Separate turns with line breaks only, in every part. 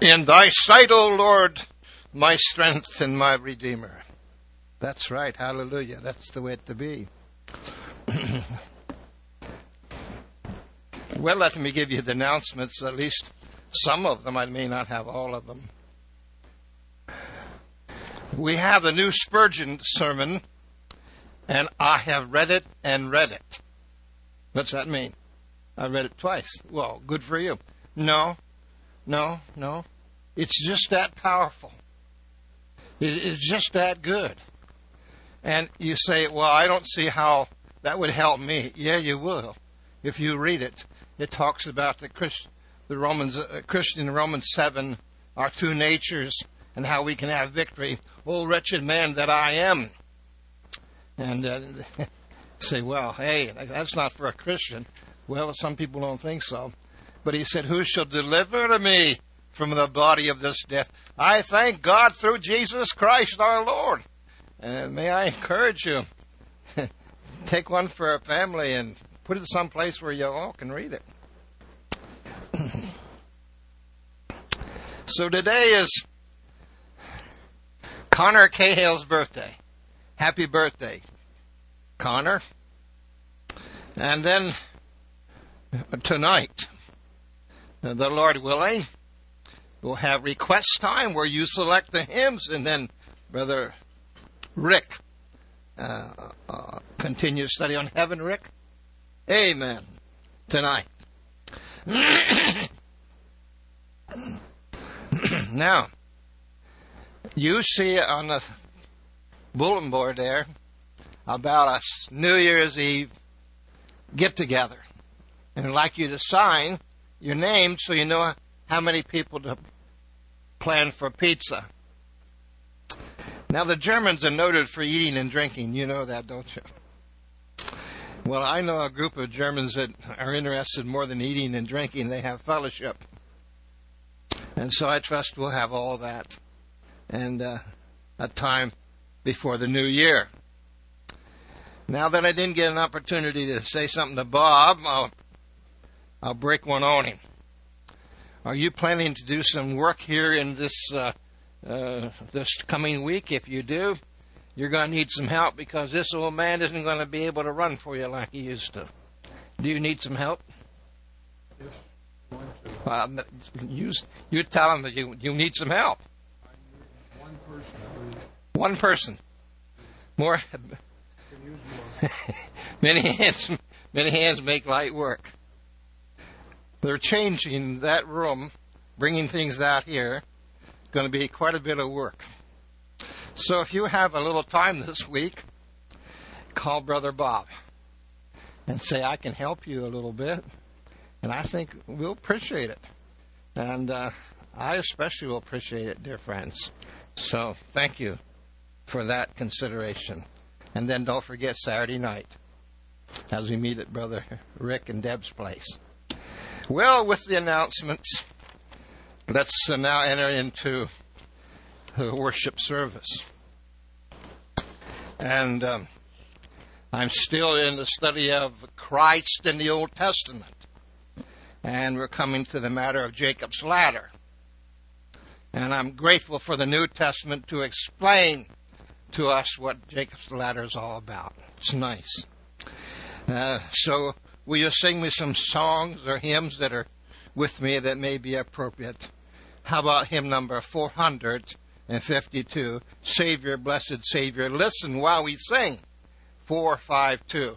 In thy sight, O Lord, my strength and my Redeemer. That's right. Hallelujah. That's the way it to be. Well, let me give you the announcements, at least some of them. I may not have all of them. We have the new Spurgeon sermon, and I have read it and read it. What's that mean? I read it twice. Well, good for you. No. It's just that powerful. It is just that good. And you say, well, I don't see how that would help me. Yeah, you will. If you read it, it talks about the Christian in Romans 7, our two natures, and how we can have victory. Oh, wretched man that I am. And say, well, hey, that's not for a Christian. Well, some people don't think so. But he said, who shall deliver me from the body of this death? I thank God through Jesus Christ our Lord. And may I encourage you, take one for a family and put it someplace where you all can read it. So today is Connor Cahill's birthday. Happy birthday, Connor. And then tonight, the Lord willing, we'll have request time where you select the hymns, and then Brother Rick continue study on heaven, Rick. Amen. Tonight. Now, you see on the bulletin board there about a New Year's Eve get-together. And I'd like you to sign your name so you know how many people to plan for pizza. Now, the Germans are noted for eating and drinking. You know that, don't you? Well, I know a group of Germans that are interested more than eating and drinking. They have fellowship. And so I trust we'll have all that. And a time before the new year. Now that I didn't get an opportunity to say something to Bob, I'll break one on him. Are you planning to do some work here in this coming week? If you do, you're going to need some help because this old man isn't going to be able to run for you like he used to. Do you need some help? You tell him that you need some help. I need one person. More. Many hands make light work. They're changing that room, bringing things out here. Going to be quite a bit of work. So if you have a little time this week, call Brother Bob and say, I can help you a little bit. And I think we'll appreciate it. And I especially will appreciate it, dear friends. So thank you for that consideration. And then don't forget Saturday night as we meet at Brother Rick and Deb's place. Well, with the announcements, let's now enter into the worship service. And I'm still in the study of Christ in the Old Testament. And we're coming to the matter of Jacob's ladder. And I'm grateful for the New Testament to explain to us what Jacob's ladder is all about. It's nice. So will you sing me some songs or hymns that are with me that may be appropriate? How about hymn number 452, Savior, Blessed Savior? Listen while we sing. 452.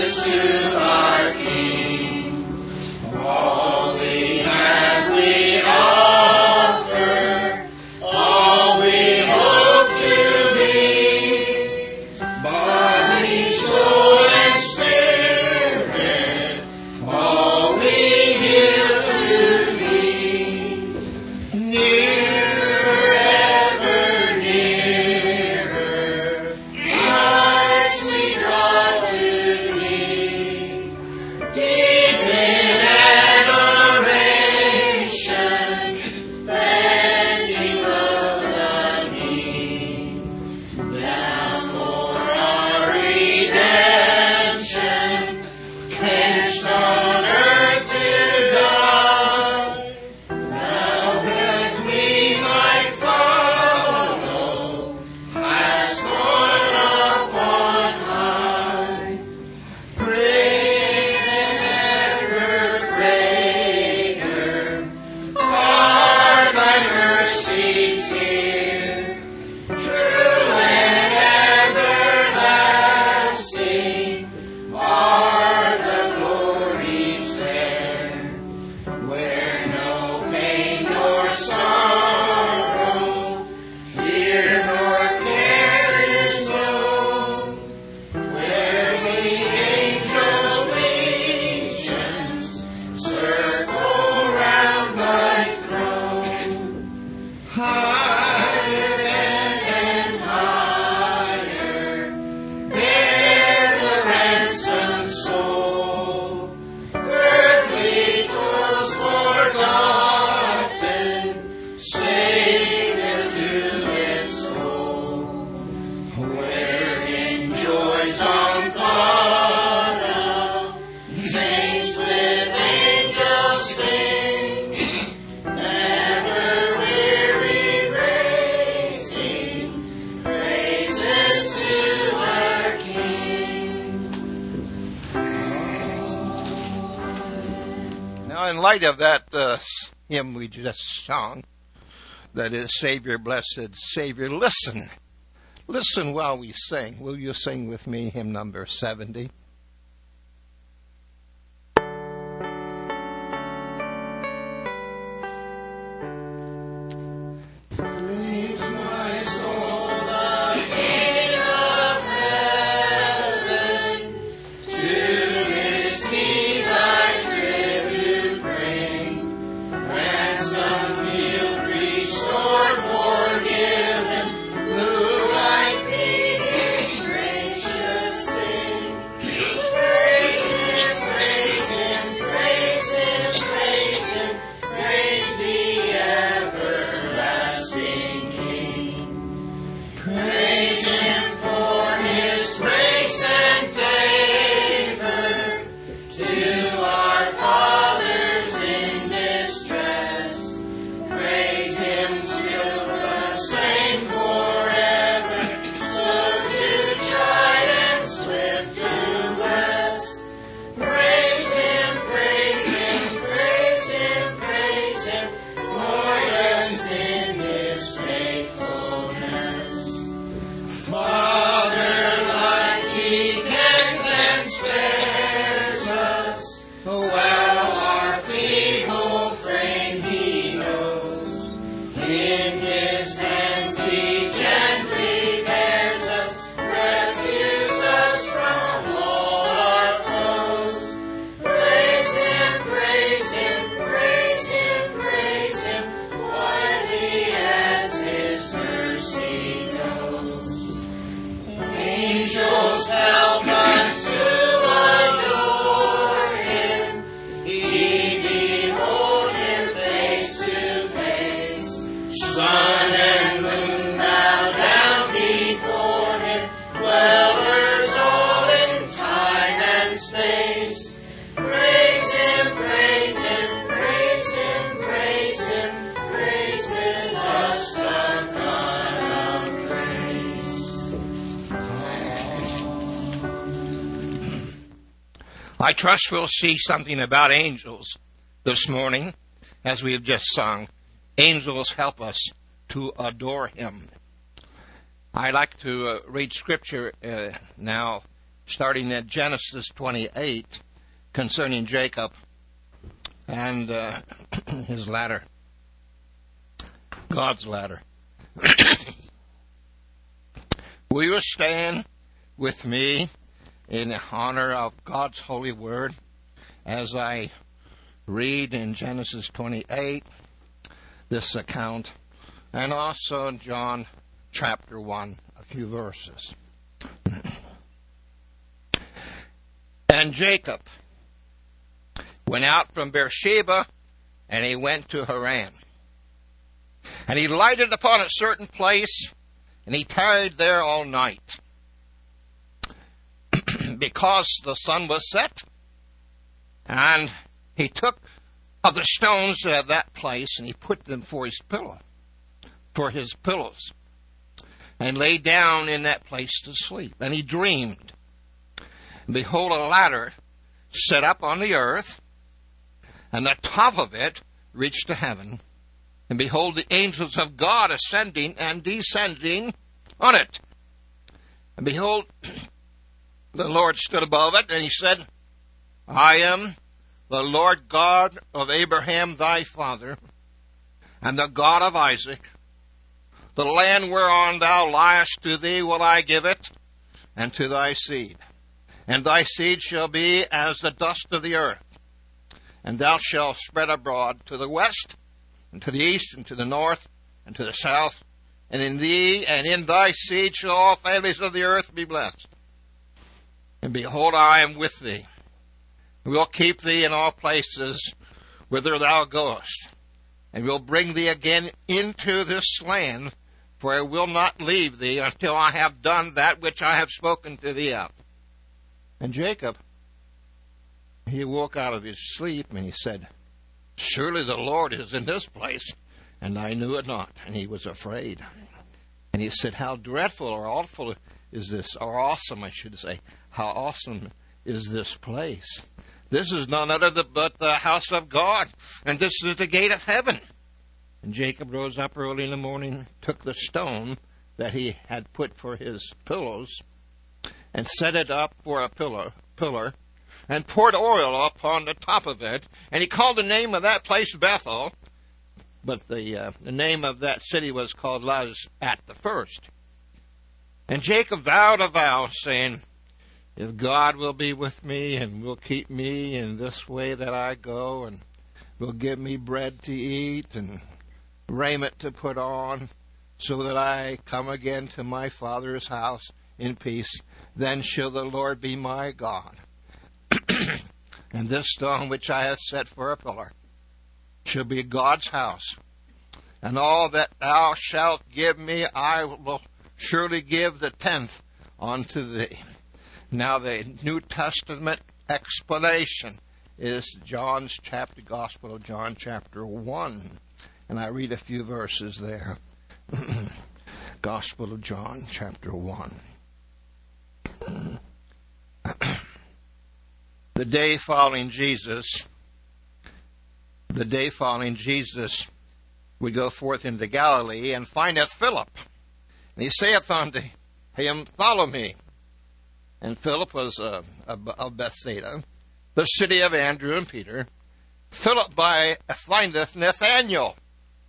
All we have, we are.
Now, in light of that hymn we just sung, that is, Savior, Blessed Savior, listen. Listen while we sing. Will you sing with me hymn number 70? I trust we'll see something about angels this morning, as we have just sung. Angels help us to adore him. I'd like to read scripture now, starting at Genesis 28, concerning Jacob and his ladder, God's ladder. Will you stand with me in honor of God's holy word as I read in Genesis 28 this account, and also in John chapter 1, a few verses. And Jacob went out from Beersheba, and he went to Haran. And he lighted upon a certain place, and he tarried there all night, because the sun was set. And he took of the stones of that place, and he put them for his pillows, and lay down in that place to sleep. And he dreamed, and behold, a ladder set up on the earth, and the top of it reached to heaven. And behold, the angels of God ascending and descending on it. And behold, the Lord stood above it, and he said, I am the Lord God of Abraham thy father, and the God of Isaac. The land whereon thou liest, to thee will I give it, and to thy seed. And thy seed shall be as the dust of the earth. And thou shalt spread abroad to the west, and to the east, and to the north, and to the south. And in thee and in thy seed shall all families of the earth be blessed. And behold, I am with thee, and will keep thee in all places whither thou goest, and will bring thee again into this land, for I will not leave thee until I have done that which I have spoken to thee of. And Jacob, he woke out of his sleep, and he said, Surely the Lord is in this place, and I knew it not. And he was afraid. And he said, How dreadful or awful is this, or awesome, I should say. How awesome is this place. This is none other but the house of God, and this is the gate of heaven. And Jacob rose up early in the morning, took the stone that he had put for his pillows, and set it up for a pillar, and poured oil upon the top of it. And he called the name of that place Bethel, but the name of that city was called Luz at the first. And Jacob vowed a vow, saying, if God will be with me and will keep me in this way that I go, and will give me bread to eat and raiment to put on, so that I come again to my father's house in peace, then shall the Lord be my God. And this stone which I have set for a pillar shall be God's house. And all that thou shalt give me, I will surely give the 10th unto thee. Now the New Testament explanation is Gospel of John chapter 1. And I read a few verses there. Gospel of John chapter 1. The day following Jesus would go forth into Galilee, and findeth Philip. And he saith unto him, follow me. And Philip was of Bethsaida, the city of Andrew and Peter. Philip findeth Nathanael,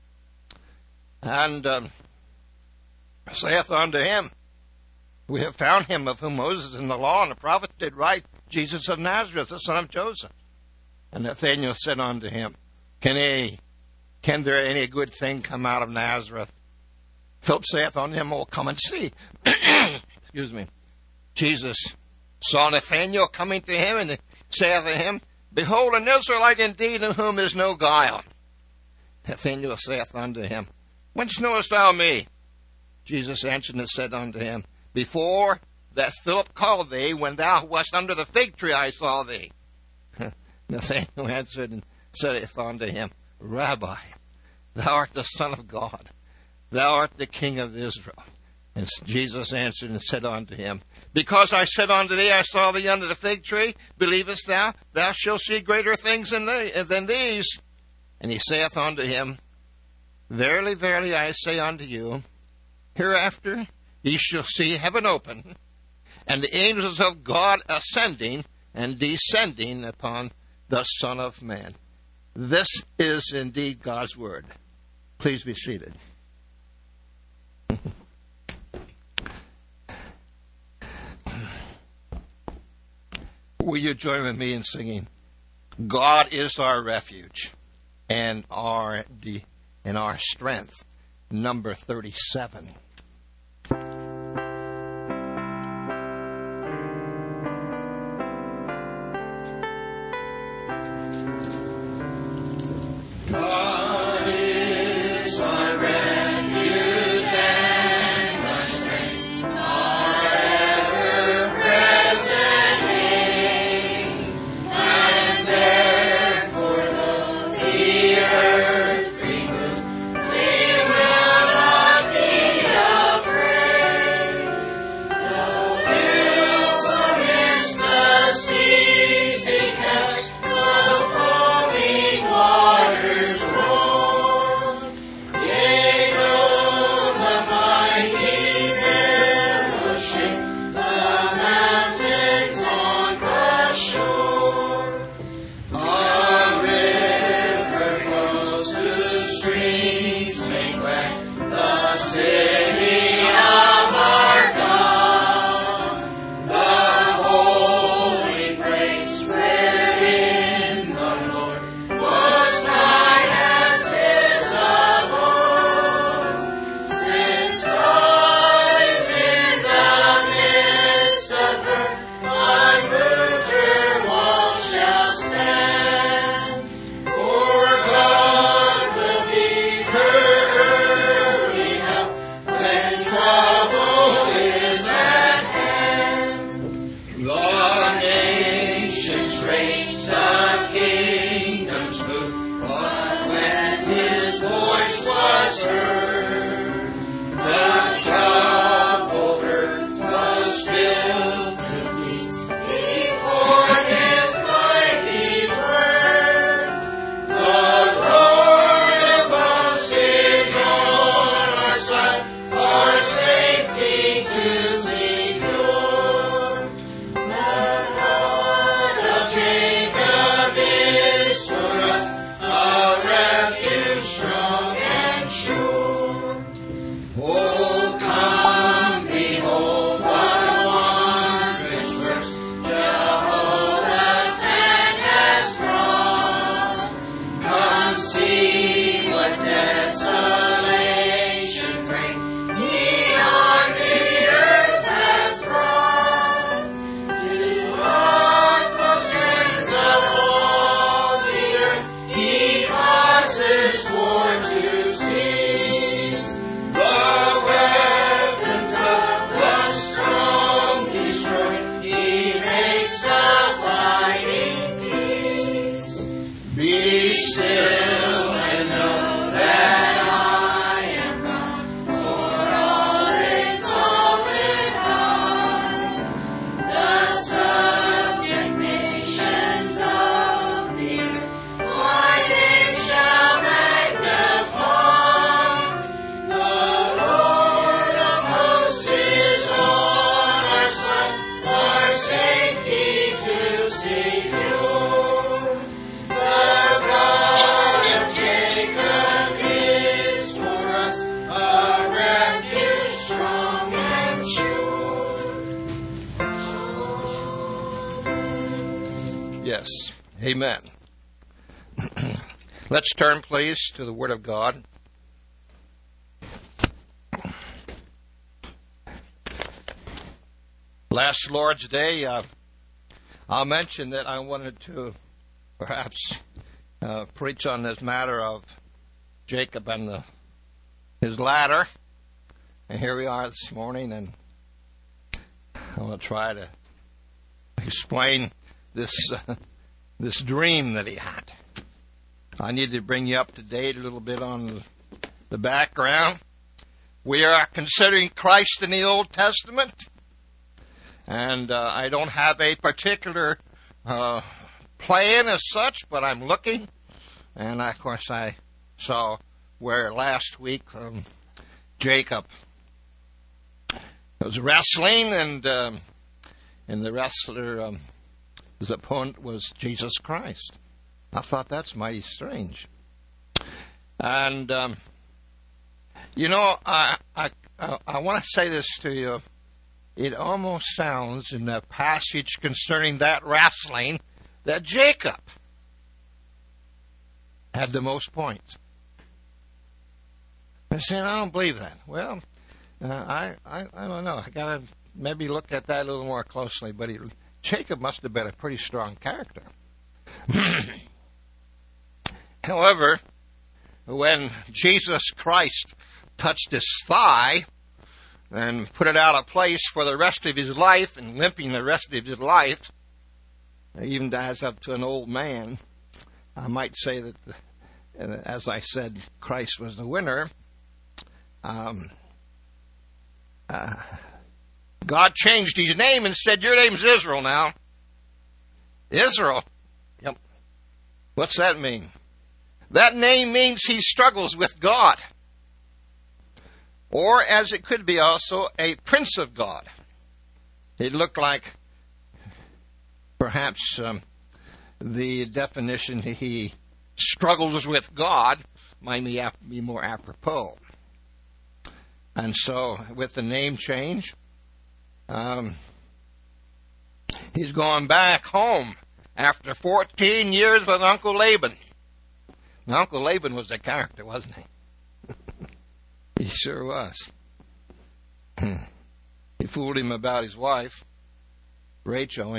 and saith unto him, we have found him of whom Moses and the law and the prophets did write, Jesus of Nazareth, the son of Joseph. And Nathanael said unto him, Can there any good thing come out of Nazareth? Philip saith unto him, oh, come and see. Excuse me. Jesus saw Nathanael coming to him, and saith to him, behold, an Israelite indeed, in whom is no guile. Nathanael saith unto him, whence knowest thou me? Jesus answered and said unto him, before that Philip called thee, when thou wast under the fig tree, I saw thee. Nathanael answered and saith unto him, Rabbi, thou art the Son of God, thou art the King of Israel. And Jesus answered and said unto him, because I said unto thee, I saw thee under the fig tree, believest thou? Thou shalt see greater things than these. And he saith unto him, verily, verily, I say unto you, hereafter ye shall see heaven open, and the angels of God ascending and descending upon the Son of Man. This is indeed God's word. Please be seated. Will you join with me in singing, God is our refuge and our strength, number 37.
We will not be afraid.
Amen. Let's turn, please, to the Word of God. Last Lord's Day, I'll mention that I wanted to perhaps preach on this matter of Jacob and his ladder. And here we are this morning, and I want to try to explain this dream that he had. I need to bring you up to date a little bit on the background. We are considering Christ in the Old Testament, and I don't have a particular plan as such, but I'm looking. And, of course, I saw where last week Jacob was wrestling, and the wrestler, his opponent was Jesus Christ. I thought that's mighty strange. And, I want to say this to you. It almost sounds in the passage concerning that wrestling that Jacob had the most points. I said, I don't believe that. Well, I don't know. I got to maybe look at that a little more closely. But Jacob must have been a pretty strong character. However, when Jesus Christ touched his thigh and put it out of place for the rest of his life, and limping the rest of his life, even as up to an old man, I might say that, as I said, Christ was the winner. God changed his name and said, your name's Israel now. Israel? Yep. What's that mean? That name means he struggles with God. Or, as it could be also, a prince of God. It looked like perhaps the definition he struggles with God might be more apropos. And so, with the name change, he's going back home after 14 years with Uncle Laban. Now, Uncle Laban was a character, wasn't he? He sure was. He fooled him about his wife, Rachel.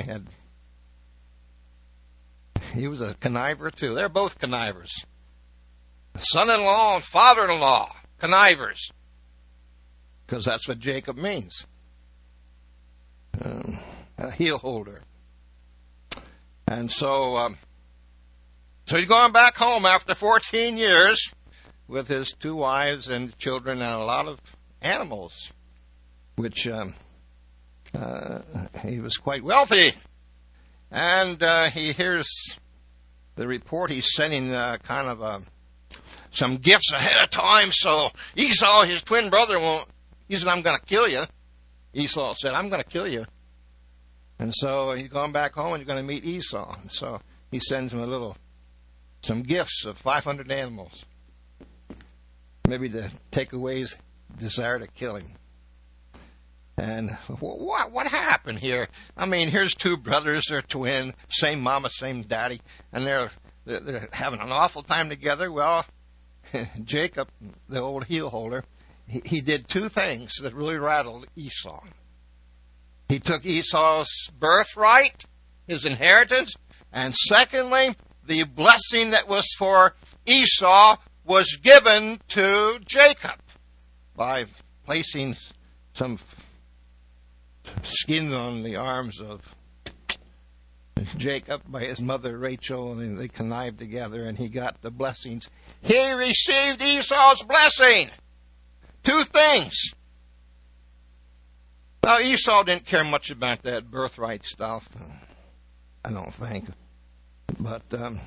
He was a conniver, too. They're both connivers. Son-in-law and father-in-law, connivers. Because that's what Jacob means. A heel holder. And so he's going back home after 14 years with his 2 wives and children and a lot of animals, which he was quite wealthy. And he hears the report. He's sending some gifts ahead of time, so Esau, his twin brother, he said, I'm going to kill you. Esau said, I'm going to kill you. And so he's going back home and he's going to meet Esau. And so he sends him some gifts of 500 animals, maybe to take away his desire to kill him. And what happened here? I mean, here's 2 brothers, they're twin, same mama, same daddy, and they're having an awful time together. Well, Jacob, the old heel holder, he did 2 things that really rattled Esau. He took Esau's birthright, his inheritance, and secondly, the blessing that was for Esau was given to Jacob by placing some skin on the arms of Jacob by his mother Rachel, and they connived together, and he got the blessings. He received Esau's blessing. 2 things. Now, Esau didn't care much about that birthright stuff, I don't think. But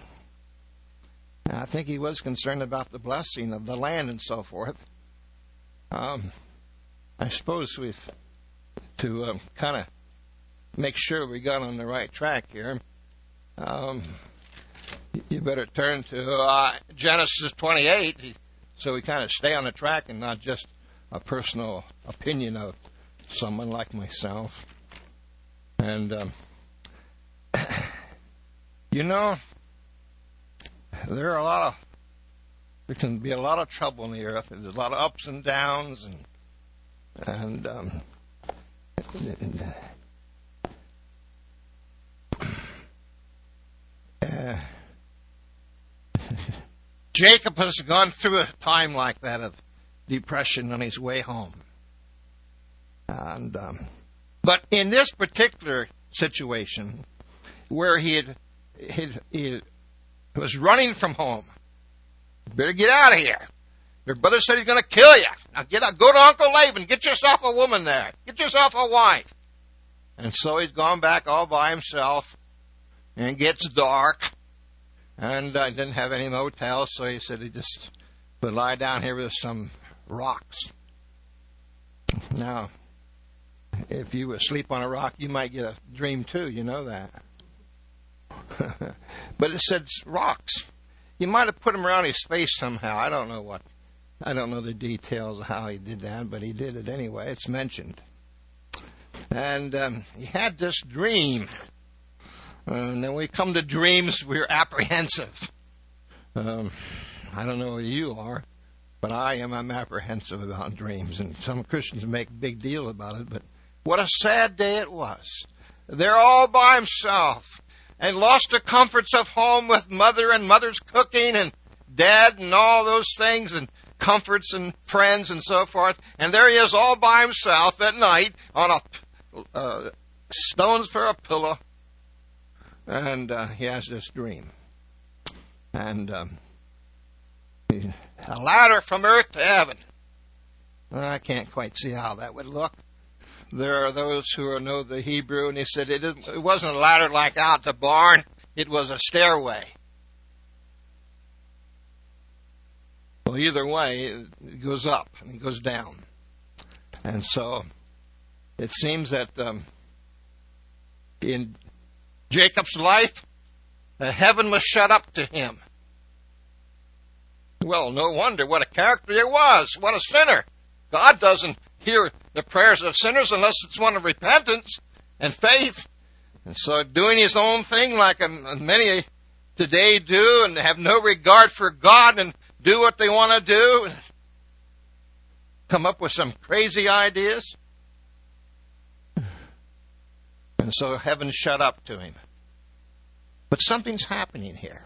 I think he was concerned about the blessing of the land and so forth. I suppose to kind of make sure we got on the right track here, you better turn to Genesis 28, so we kind of stay on the track and not just a personal opinion of someone like myself. And You know, there can be a lot of trouble in the earth. There's a lot of ups and downs, and Jacob has gone through a time like that of depression on his way home. And but in this particular situation, where he was running from home, better get out of here. Your brother said he's going to kill you. Now go to Uncle Laban. Get yourself a woman there. Get yourself a wife. And so he's gone back all by himself, and it gets dark. And I didn't have any motels, so he said he just would lie down here with some rocks. Now, if you sleep on a rock, you might get a dream too. You know that. But it said rocks. You might have put them around his face somehow. I don't know the details of how he did that, but he did it anyway. It's mentioned. And he had this dream. And then we come to dreams, we're apprehensive. I don't know who you are, but I'm apprehensive about dreams. And some Christians make a big deal about it, but what a sad day it was. They're all by himself and lost the comforts of home with mother and mother's cooking and dad and all those things and comforts and friends and so forth. And there he is all by himself at night on a stones for a pillow. And he has this dream. And a ladder from earth to heaven. I can't quite see how that would look. There are those who know the Hebrew, and he said it wasn't a ladder like out the barn. It was a stairway. Well, either way, it goes up and it goes down. And so it seems that in Jacob's life, the heaven was shut up to him. Well, no wonder. What a character he was. What a sinner. God doesn't hear the prayers of sinners unless it's one of repentance and faith. And so doing his own thing like many today do and have no regard for God and do what they want to do, come up with some crazy ideas. And so heaven shut up to him. But something's happening here.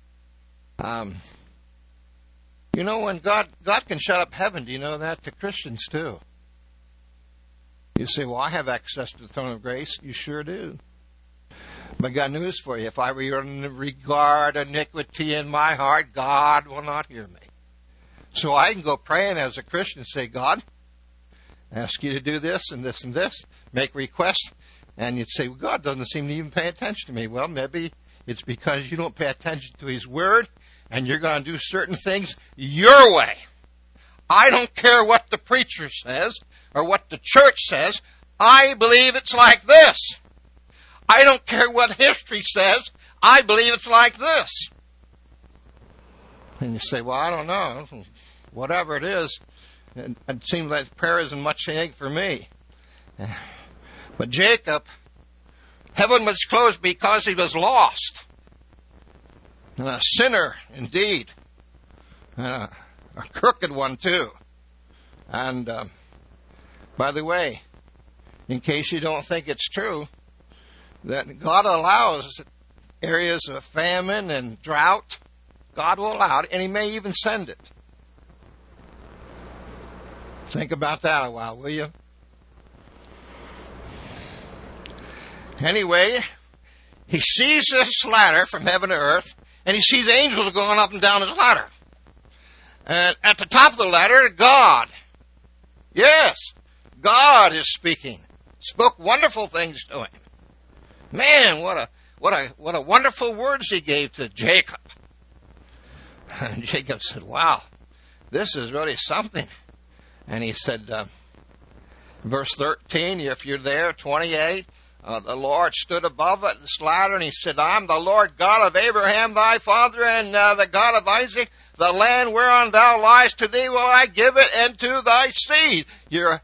You know, when God can shut up heaven, do you know that? To Christians too. You say, well, I have access to the throne of grace. You sure do. But I got news for you. If I regard iniquity in my heart, God will not hear me. So I can go praying as a Christian and say, God, I ask you to do this and this and this. Make requests. And you'd say, well, God doesn't seem to even pay attention to me. Well, maybe it's because you don't pay attention to his word and you're going to do certain things your way. I don't care what the preacher says or what the church says. I believe it's like this. I don't care what history says. I believe it's like this. And you say, well, I don't know. Whatever it is, it seems like prayer isn't much anything for me. But Jacob, heaven was closed because he was lost. A sinner, indeed. A crooked one, too. And, by the way, in case you don't think it's true, that God allows areas of famine and drought. God will allow it, and he may even send it. Think about that a while, will you? Anyway, he sees this ladder from heaven to earth, and he sees angels going up and down his ladder. And at the top of the ladder, God. Yes, God is speaking. Spoke wonderful things to him. Man, what a wonderful words he gave to Jacob. And Jacob said, wow, this is really something. And he said, verse 13, if you're there, 28, the Lord stood above it, this ladder, and he said, I'm the Lord God of Abraham, thy father, and the God of Isaac. The land whereon thou liest, to thee will I give it, and to thy seed, your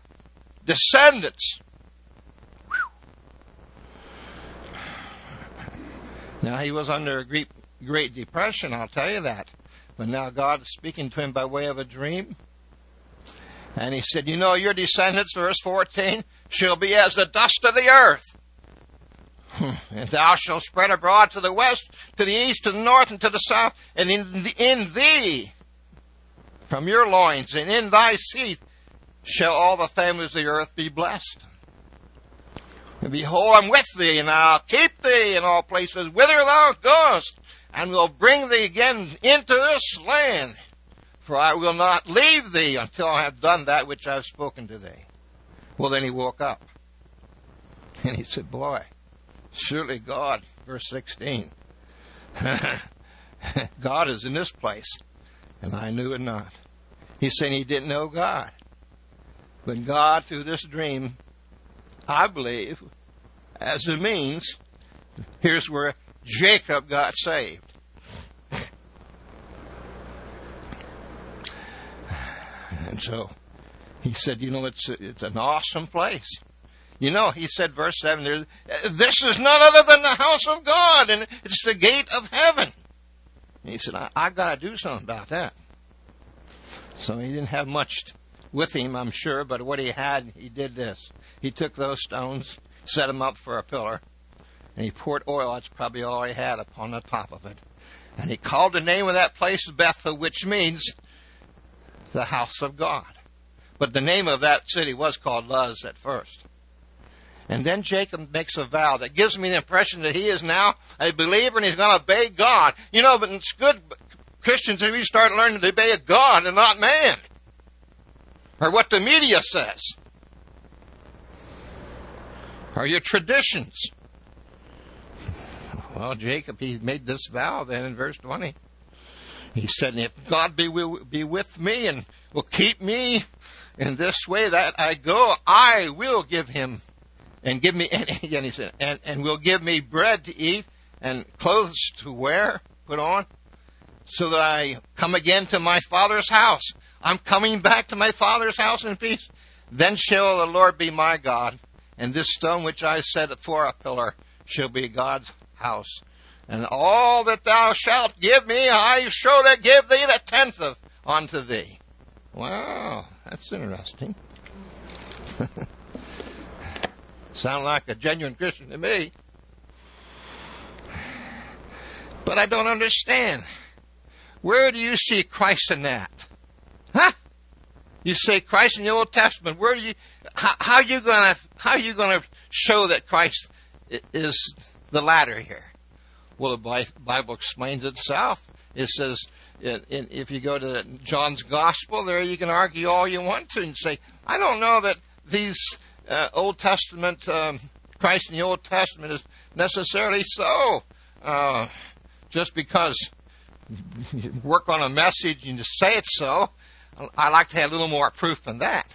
descendants. Now, he was under a great depression, I'll tell you that. But now God is speaking to him by way of a dream. And he said, you know, your descendants, verse 14, shall be as the dust of the earth. And thou shalt spread abroad to the west, to the east, to the north, and to the south. And in thee, from your loins, and in thy seed, shall all the families of the earth be blessed. And behold, I'm with thee, and I'll keep thee in all places whither thou goest, and will bring thee again into this land. For I will not leave thee until I have done that which I have spoken to thee. Well, then he woke up. And he said, boy, surely God, verse 16, God is in this place. And I knew it not. He's saying he didn't know God. But God, through this dream, I believe, as a means, here's where Jacob got saved. And so he said, you know, it's an awesome place. You know, he said, verse 7, this is none other than the house of God, and it's the gate of heaven. And he said, I got to do something about that. So he didn't have much with him, I'm sure, but what he had, he did this. He took those stones, set them up for a pillar, and he poured oil, that's probably all he had, upon the top of it. And he called the name of that place Bethel, which means the house of God. But the name of that city was called Luz at first. And then Jacob makes a vow that gives me the impression that he is now a believer and he's going to obey God. You know, but it's good, Christians, if you start learning to obey God and not man, or what the media says, or your traditions. Well, Jacob, he made this vow then in verse 20. He said, if God be with me and will keep me in this way that I go, I will give him and give me, and again he said, and will give me bread to eat and clothes to wear, put on, so that I come again to my father's house. I'm coming back to my father's house in peace. Then shall the Lord be my God, and this stone which I set for a pillar shall be God's house. And all that thou shalt give me, I shall give thee the tenth of unto thee. Wow, that's interesting. Sound like a genuine Christian to me. But I don't understand. Where do you see Christ in that? Huh? You say Christ in the Old Testament. Where do you? How are you gonna show that Christ is the latter here? Well, the Bible explains itself. It says, if you go to John's Gospel, there you can argue all you want to and say, I don't know that these Old Testament, Christ in the Old Testament is necessarily so. Just because you work on a message and you say it's so, I like to have a little more proof than that.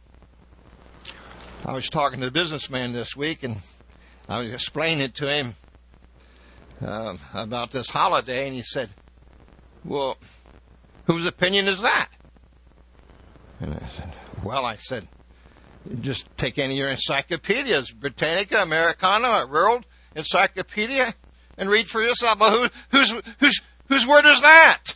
I was talking to a businessman this week, and I was explaining it to him about this holiday, and he said, well, whose opinion is that? And I said, just take any of your encyclopedias, Britannica, Americana, World Encyclopedia, and read for yourself. Well, whose word is that?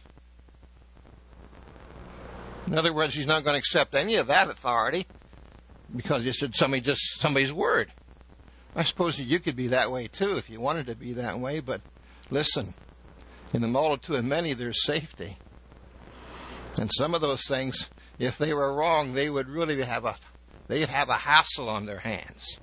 In other words, he's not going to accept any of that authority because he said somebody's word. I suppose you could be that way too if you wanted to be that way, but listen, in the multitude of many there's safety. And some of those things, if they were wrong, they would really have a hassle on their hands.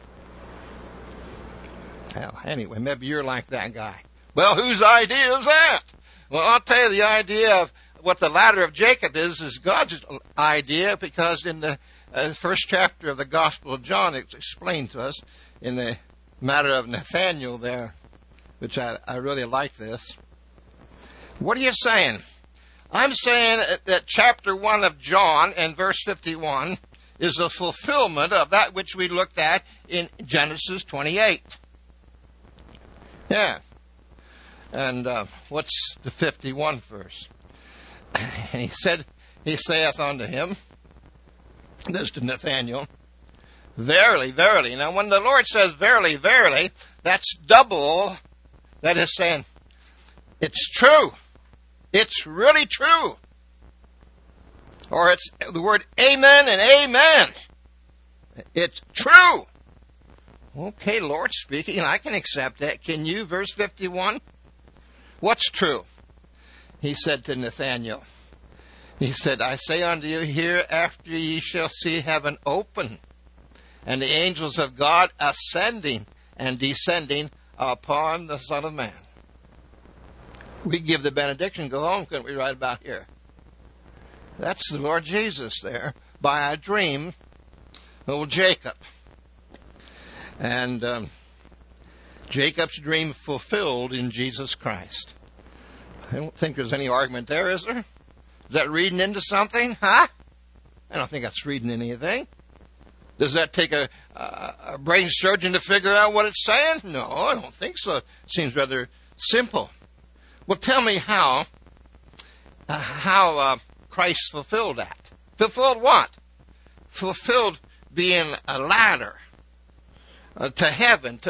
Well, anyway, maybe you're like that guy. Well, whose idea is that? Well, I'll tell you the idea of what the ladder of Jacob is God's idea, because in the first chapter of the Gospel of John, it's explained to us in the matter of Nathaniel there, which I really like this. What are you saying? I'm saying that chapter 1 of John and verse 51 is a fulfillment of that which we looked at in Genesis 28. Yeah. And what's the 51 verse? And he saith unto him, this to Nathaniel, verily, verily. Now when the Lord says verily, verily, that's double That is saying, it's true. It's really true. Or it's the word amen and amen. It's true. Okay, Lord speaking, I can accept that. Can you? Verse 51. What's true? He said to Nathanael, he said, I say unto you, hereafter ye shall see heaven open, and the angels of God ascending and descending upon the Son of Man. We give the benediction, go home, couldn't we, right about here? That's the Lord Jesus there, by a dream, old Jacob. And Jacob's dream fulfilled in Jesus Christ. I don't think there's any argument there, is there? Is that reading into something? Huh? I don't think that's reading anything. Does that take a brain surgeon to figure out what it's saying? No, I don't think so. It seems rather simple. Well, tell me how Christ fulfilled that. Fulfilled what? Fulfilled being a ladder to heaven,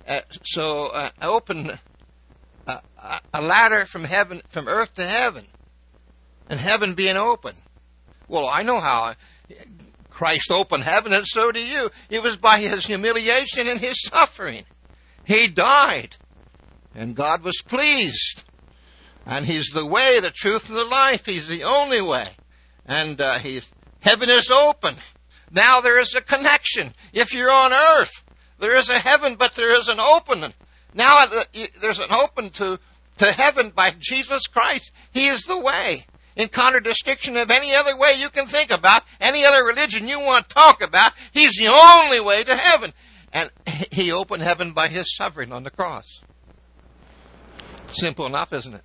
open a ladder from heaven, from earth to heaven, and heaven being open. Well, I know how Christ opened heaven, and so do you. It was by his humiliation and his suffering. He died, and God was pleased. And he's the way, the truth, and the life. He's the only way. And heaven is open. Now there is a connection. If you're on earth, there is a heaven, but there is an open. Now there's an open to heaven by Jesus Christ. He is the way. In contradistinction of any other way you can think about, any other religion you want to talk about, he's the only way to heaven. And he opened heaven by his suffering on the cross. Simple enough, isn't it?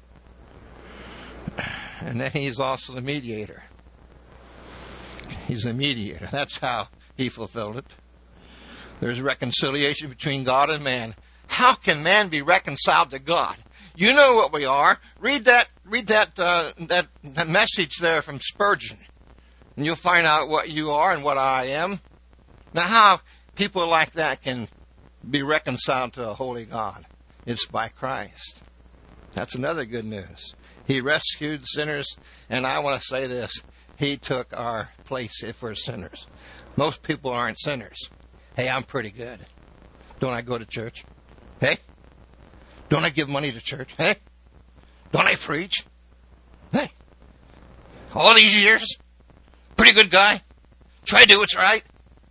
And then he's also the mediator. He's the mediator. That's how he fulfilled it. There's reconciliation between God and man. How can man be reconciled to God? You know what we are. Read that message there from Spurgeon, and you'll find out what you are and what I am. Now, how people like that can be reconciled to a holy God? It's by Christ. That's another good news. He rescued sinners, and I want to say this. He took our place if we're sinners. Most people aren't sinners. Hey, I'm pretty good. Don't I go to church? Hey? Don't I give money to church? Hey? Don't I preach? Hey? All these years? Pretty good guy? Try to do what's right?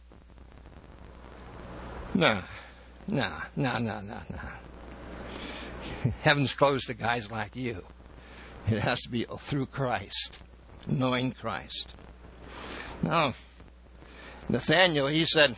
No. Heaven's closed to guys like you. It has to be through Christ, knowing Christ. Now, Nathanael, he said,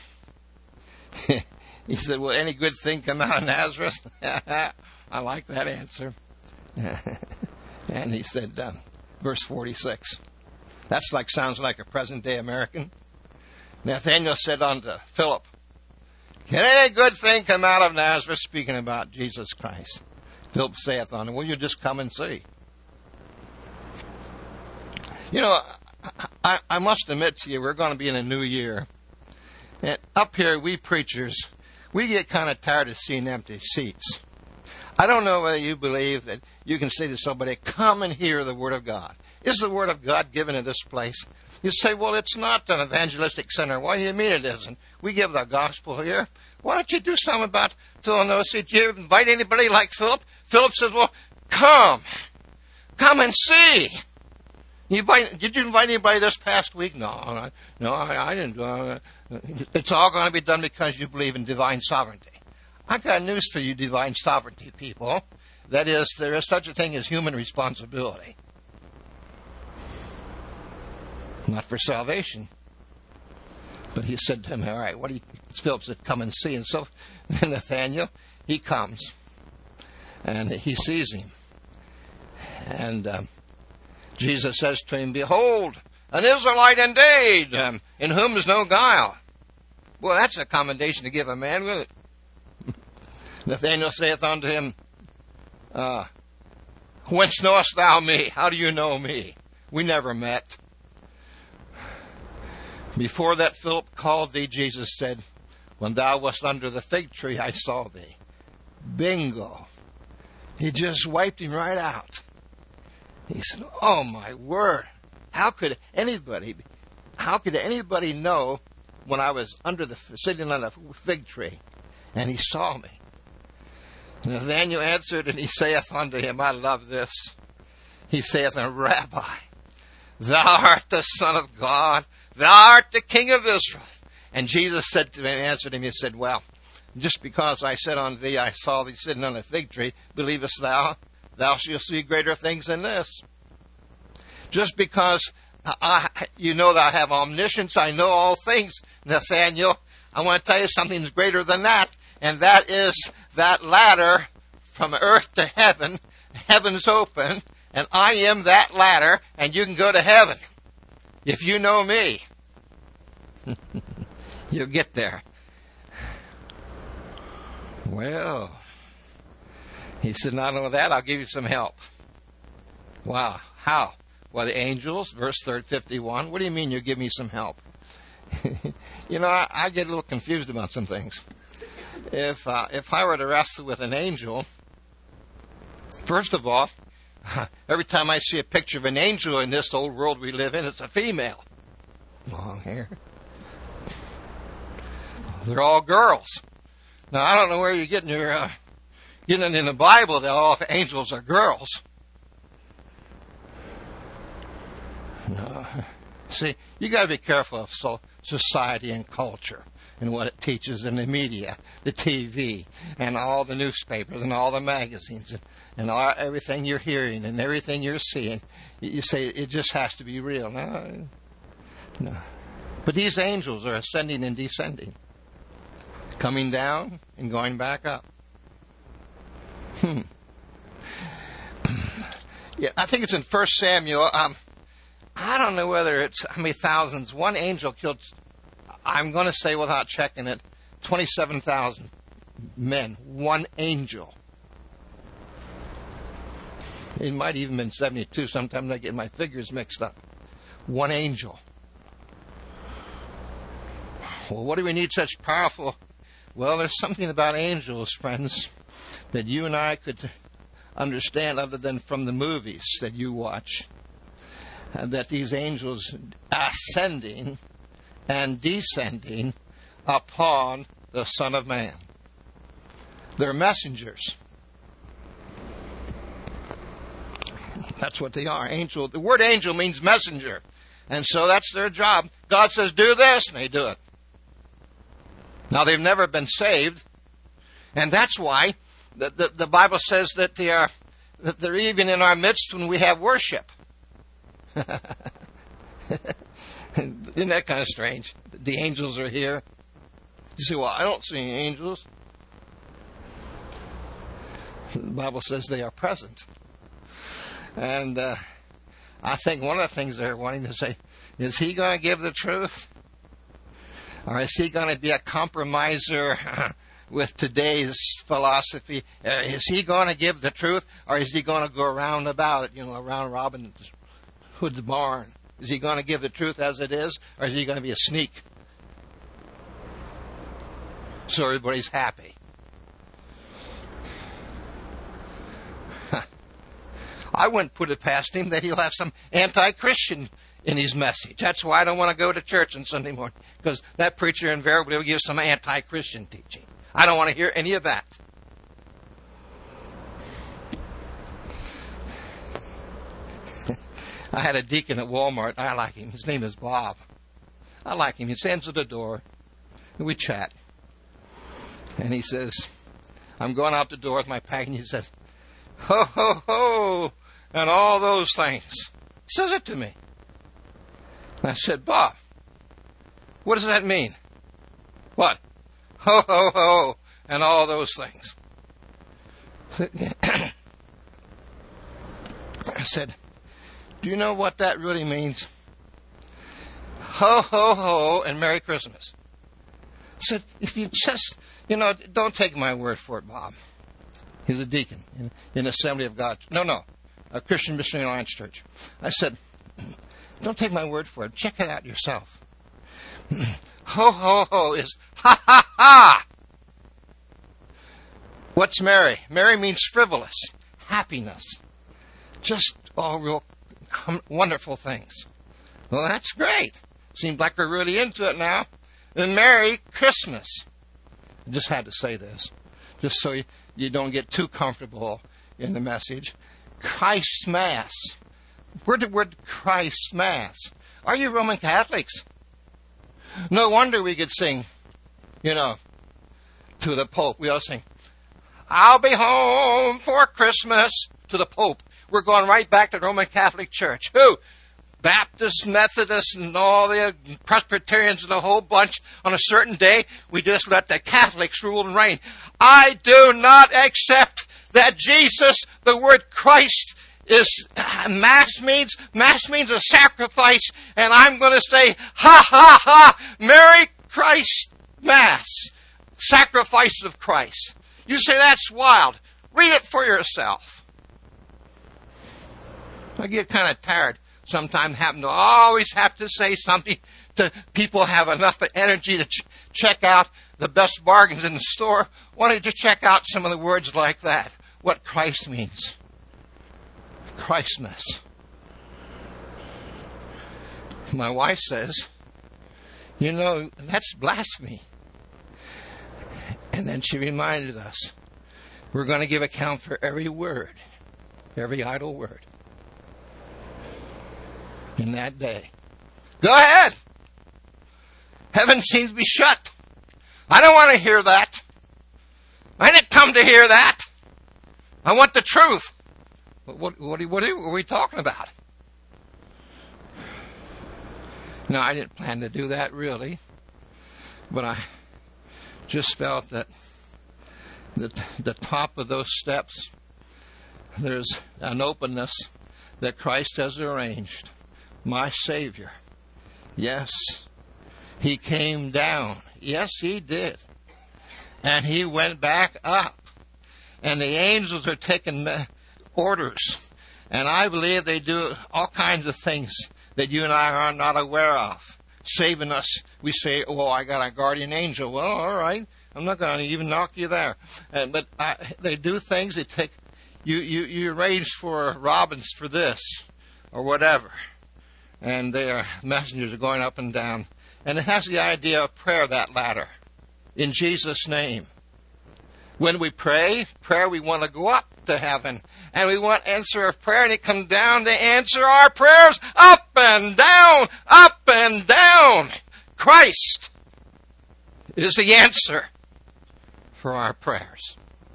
will any good thing come out of Nazareth? I like that answer. And he said, verse 46. That's sounds like a present-day American. Nathanael said unto Philip, can any good thing come out of Nazareth? Speaking about Jesus Christ. Philip saith unto him, will you just come and see? You know, I must admit to you, we're going to be in a new year. And up here, we preachers, we get kind of tired of seeing empty seats. I don't know whether you believe that you can say to somebody, come and hear the Word of God. Is the Word of God given in this place? You say, well, it's not an evangelistic center. Why do you mean it isn't? We give the gospel here. Why don't you do something about Philadelphia? Did you invite anybody like Philip? Philip says, well, come and see. Did you invite anybody this past week? No, I didn't. It's all going to be done because you believe in divine sovereignty. I've got news for you, divine sovereignty people. That is, there is such a thing as human responsibility. Not for salvation. But he said to him, all right, Philip said, come and see. And so Nathanael, he comes. And he sees him. And Jesus says to him, behold, an Israelite indeed, in whom is no guile. Well, that's a commendation to give a man, will it? Nathanael saith unto him, whence knowest thou me? How do you know me? We never met. Before that Philip called thee, Jesus said, when thou wast under the fig tree, I saw thee. Bingo. He just wiped him right out. He said, oh my word, how could anybody know when I was sitting on a fig tree? And he saw me. And Nathanael answered, and he saith unto him, I love this. He saith unto him, Rabbi, thou art the Son of God, thou art the King of Israel. And Jesus said to him, answered him, he said, well, just because I said unto thee, I saw thee sitting on a fig tree, believest thou? Thou shalt see greater things than this. Just because you know that I have omniscience, I know all things, Nathanael, I want to tell you something's greater than that, and that is that ladder from earth to heaven. Heaven's open, and I am that ladder, and you can go to heaven. If you know me, you'll get there. Well, he said, not only that, I'll give you some help. Wow. How? Well, the angels, verse 51. What do you mean you give me some help? I get a little confused about some things. If I were to wrestle with an angel, first of all, every time I see a picture of an angel in this old world we live in, it's a female. Long hair. They're all girls. Now, I don't know where you're getting getting in the Bible that all angels are girls. No. See, you got to be careful of society and culture and what it teaches in the media, the TV, and all the newspapers and all the magazines and everything you're hearing and everything you're seeing. You say it just has to be real. No. But these angels are ascending and descending, coming down and going back up. Yeah, I think it's in 1 Samuel. I don't know whether it's how many thousands. One angel killed, I'm going to say without checking it, 27,000 men. One angel. It might even been 72. Sometimes I get my figures mixed up. One angel. Well, what do we need such powerful? Well, there's something about angels, friends, that you and I could understand other than from the movies that you watch. That these angels ascending and descending upon the Son of Man. They're messengers. That's what they are. Angel. The word angel means messenger. And so that's their job. God says, do this, and they do it. Now, they've never been saved. And that's why the Bible says that they're even in our midst when we have worship. Isn't that kind of strange? The angels are here. You say, well, I don't see any angels. The Bible says they are present. And I think one of the things they're wanting to say, is he going to give the truth? Or is he going to be a compromiser with today's philosophy? Is he going to give the truth? Or is he going to go around about it, around Robin Hood's barn? Is he going to give the truth as it is, or is he going to be a sneak? So everybody's happy. I wouldn't put it past him that he'll have some anti-Christian in his message. That's why I don't want to go to church on Sunday morning, because that preacher invariably will give some anti-Christian teaching. I don't want to hear any of that. I had a deacon at Walmart. I like him. His name is Bob. I like him. He stands at the door, and we chat. And he says, I'm going out the door with my pack, and he says, ho, ho, ho, and all those things. He says it to me. And I said, Bob, what does that mean? What? Ho, ho, ho, and all those things. I said, do you know what that really means? Ho, ho, ho, and Merry Christmas. I said, if you just, don't take my word for it, Bob. He's a deacon in Assembly of God. No, a Christian Missionary Alliance Church. I said, don't take my word for it. Check it out yourself. Ho, ho, ho is ha, ha, ha. What's merry? Merry means frivolous. happiness. Just all real wonderful things. Well, that's great. Seems like we're really into it now. And Merry Christmas. I just had to say this, just so you don't get too comfortable in the message. Christ's Mass. Where's the word Christ's Mass? Are you Roman Catholics? No wonder we could sing, to the Pope. We all sing, I'll be home for Christmas, to the Pope. We're going right back to Roman Catholic Church. Who? Baptists, Methodists, and all the Presbyterians and the whole bunch. On a certain day, we just let the Catholics rule and reign. I do not accept that Jesus, the word Christ, is Mass means a sacrifice, and I'm going to say, ha, ha, ha, Merry Christ Mass, sacrifice of Christ. You say that's wild. Read it for yourself. I get kind of tired sometimes having to always have to say something to people have enough energy to check out the best bargains in the store. Why don't you just check out some of the words like that? What Christ means. Christmas. My wife says, that's blasphemy. And then she reminded us, we're going to give account for every word, every idle word in that day. Go ahead. Heaven seems to be shut. I don't want to hear that. I didn't come to hear that. I want the truth. What are we talking about? No, I didn't plan to do that really. But I just felt that the top of those steps, there's an openness that Christ has arranged. My Savior. Yes, He came down. Yes, He did. And He went back up. And the angels are taking orders. And I believe they do all kinds of things that you and I are not aware of. Saving us. We say, I got a guardian angel. Well, all right. I'm not going to even knock you there. But they do things. They take you arrange for robins for this or whatever. And their messengers are going up and down. And it has the idea of prayer, that ladder. In Jesus' name. When we pray, we want to go up to heaven. And we want answer of prayer, and it comes down to answer our prayers up and down, up and down. Christ is the answer for our prayers.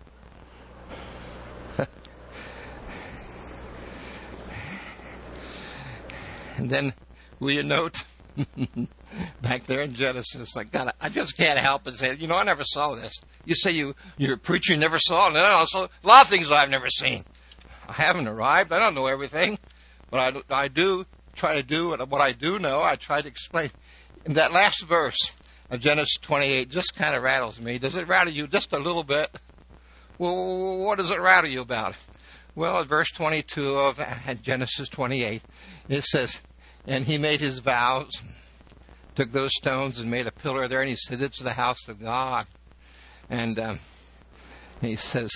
And then, will you note, back there in Genesis, I just can't help but say, I never saw this. You say you're a preacher, you never saw it. No, so a lot of things I've never seen. I haven't arrived. I don't know everything. But I do try to do what I do know. I try to explain. In that last verse of Genesis 28 just kind of rattles me. Does it rattle you just a little bit? Well, what does it rattle you about? Well, at verse 22 of Genesis 28, it says, and he made his vows, took those stones and made a pillar there, and he said, it's the house of God. And he says,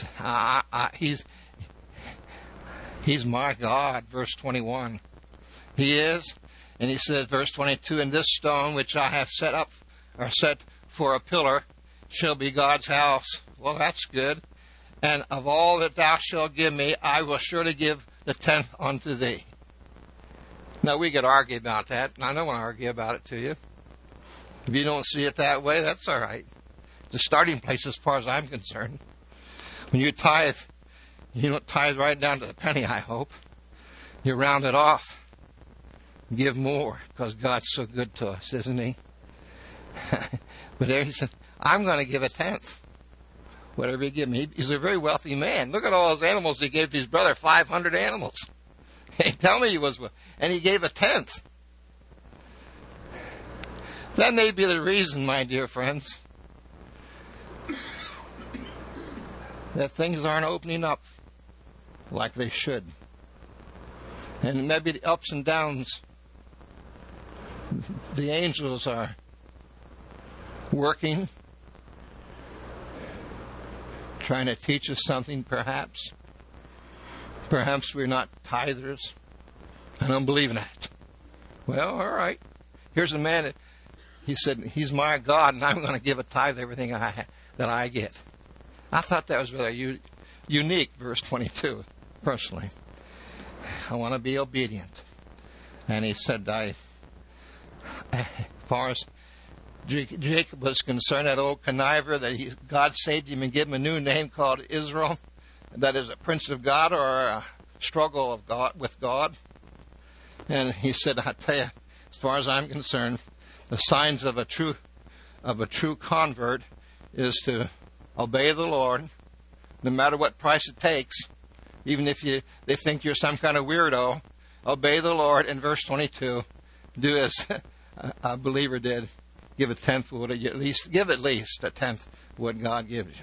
he's my God, verse 21. He is. And he says, verse 22, and this stone which I have set for a pillar shall be God's house. Well, that's good. And of all that thou shalt give me, I will surely give the 10th unto thee. Now, we could argue about that, and I don't want to argue about it to you. If you don't see it that way, that's all right. The starting place as far as I'm concerned. When you tithe, you don't tithe right down to the penny, I hope. You round it off. Give more, because God's so good to us, isn't He? But there he said, I'm going to give a 10th. Whatever you give me. He's a very wealthy man. Look at all those animals he gave to his brother, 500 animals. Hey, tell me he was, and he gave a 10th. That may be the reason, my dear friends, that things aren't opening up like they should. And maybe the ups and downs, the angels are working, trying to teach us something perhaps. Perhaps we're not tithers. I don't believe in that. Well, all right. Here's a man that he said, he's my God, and I'm going to give a tithe of everything that I get. I thought that was really unique, verse 22, personally. I want to be obedient. And he said, as far as Jacob was concerned, that old conniver, that God saved him and gave him a new name called Israel, that is a prince of God or a struggle of God with God. And he said, I tell you, as far as I'm concerned, the signs of a true convert is to obey the Lord, no matter what price it takes. Even if they think you're some kind of weirdo, obey the Lord. In verse 22, do as a believer did. Give a tenth of what give at least a tenth of what God gives you.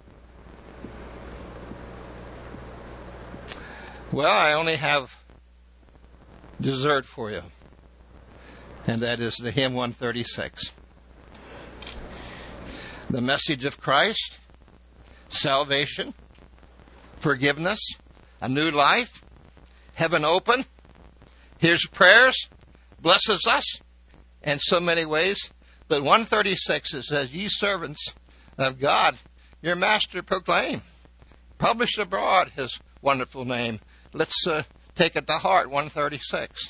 Well, I only have dessert for you, and that is the hymn 136. The message of Christ, salvation, forgiveness, a new life, heaven open. Here's prayers, blesses us in so many ways. But 136, it says, ye servants of God, your master proclaim. Publish abroad his wonderful name. Let's take it to heart, 136.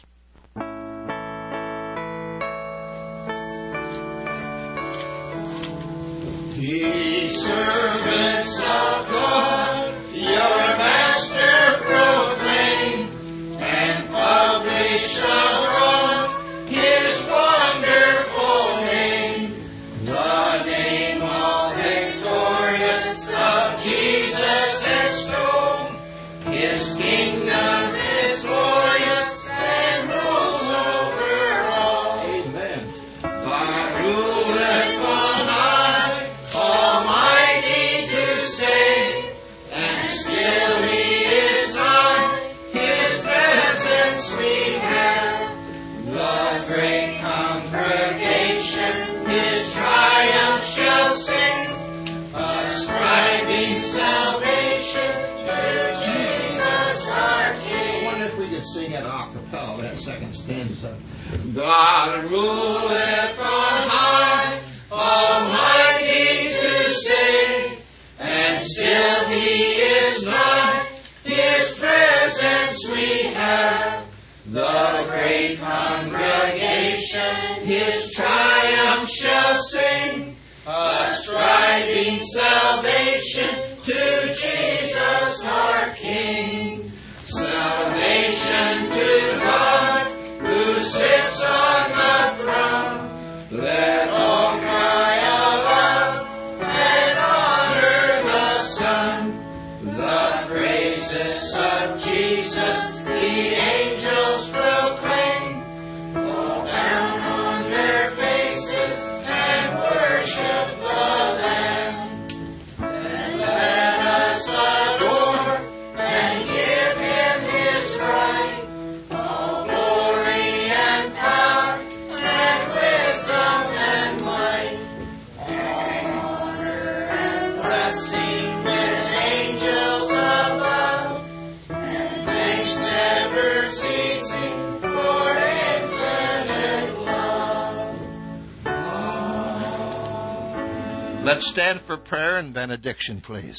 Ye servants of God, your master proclaim, and publish abroad his wonderful name, the name all victorious of Jesus extol. His kingdom is glorious and rules over all.
Amen.
God ruleth on high, almighty to save, and still he is nigh. His presence we have. The great congregation his triumph shall sing, ascribing salvation to Jesus our King.
I wonder if we could sing it a cappella, that second stanza.
God ruleth on high, almighty to save, and still he is nigh. His presence we have. The great congregation his triumph shall sing, ascribing salvation to Jesus our King. Salvation to God who sits on the throne. Let all cry aloud and honor the Son. The praises of Jesus the angels proclaim. Fall down on their faces and worship the Lamb. And let us adore and give him his right. All glory and power and wisdom and might. All honor and blessing with angels above. And thanks never ceasing for infinite love.
Let's stand for prayer and benediction, please.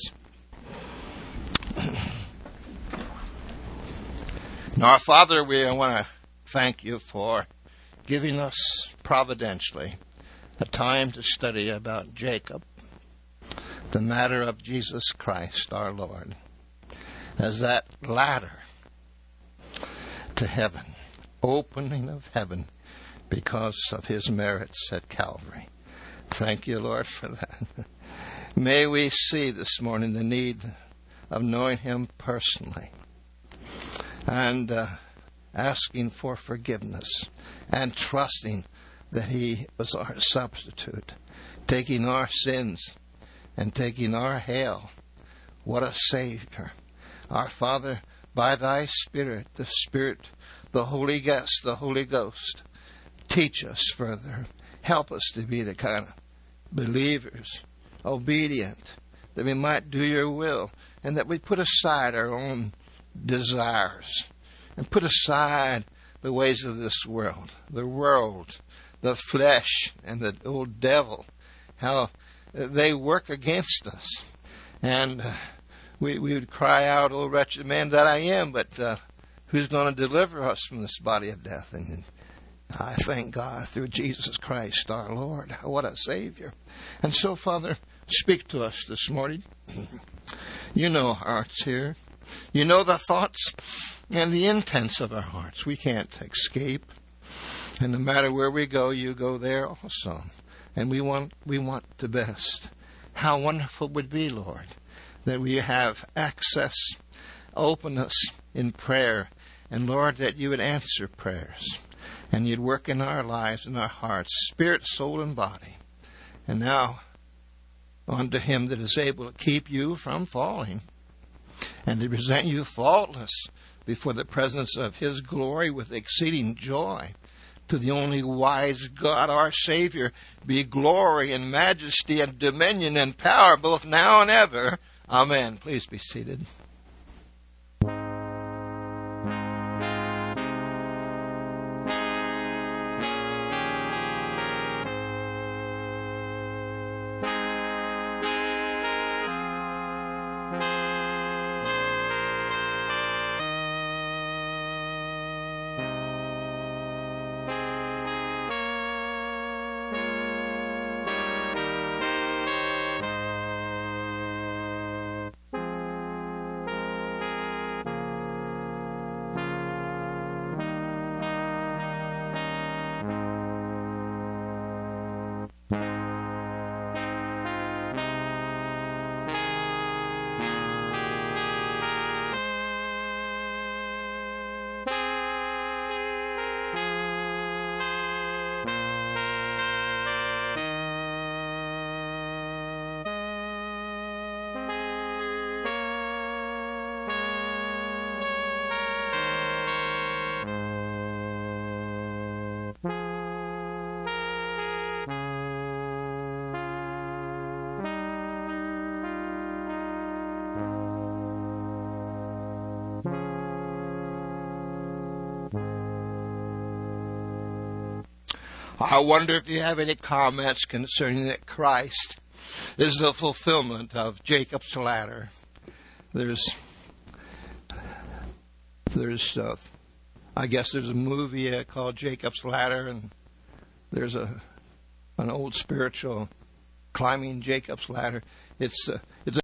Now, our Father, we want to thank you for giving us providentially a time to study about Jacob, the matter of Jesus Christ, our Lord, as that ladder to heaven, opening of heaven because of his merits at Calvary. Thank you, Lord, for that. May we see this morning the need of knowing him personally and asking for forgiveness and trusting that he was our substitute, taking our sins and taking our hell. What a Savior. Our Father, by thy Spirit, the Holy Guest, the Holy Ghost, teach us further. Help us to be the kind of believers, obedient, that we might do your will, and that we put aside our own desires and put aside the ways of this world, the flesh, and the old devil, how they work against us. And we would cry out, "Oh, wretched man that I am," but who's going to deliver us from this body of death? And I thank God through Jesus Christ our Lord. What a Savior. And so, Father, speak to us this morning. You know our hearts here. You know the thoughts and the intents of our hearts. We can't escape. And no matter where we go, you go there also. And we want the best. How wonderful it would be, Lord, that we have access, openness in prayer. And, Lord, that you would answer prayers. And you'd work in our lives and our hearts, spirit, soul, and body. And now, unto him that is able to keep you from falling, and to present you faultless before the presence of his glory with exceeding joy. To the only wise God, our Savior, be glory and majesty and dominion and power both now and ever. Amen. Please be seated. I wonder if you have any comments concerning that Christ is the fulfillment of Jacob's ladder. There's I guess there's a movie called Jacob's Ladder, and there's an old spiritual climbing Jacob's ladder. It's